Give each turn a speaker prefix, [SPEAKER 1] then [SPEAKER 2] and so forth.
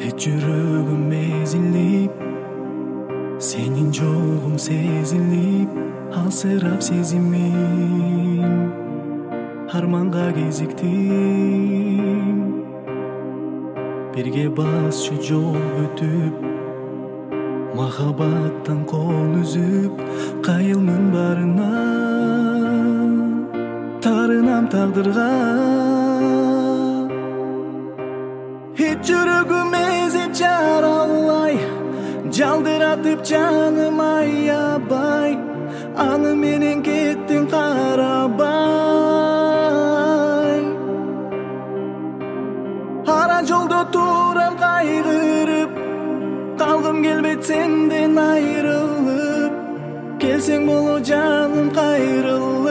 [SPEAKER 1] Жүрөгүм эзилип, сенин жогуң сезилип, алсырап сезимим, арманга кезиктим. Бирге басчу жол өтүп, махабаттан кол үзүп, кайылмын барына, тарынам тагдырга. Жүрөгүм эзип жаралай, жалдыратып жаным аябай, аны менен кеттиң карабай. Ара жолдо турам кайгырып, калгым келбейт сенден айрылып, келсең боло жаным кайрылып.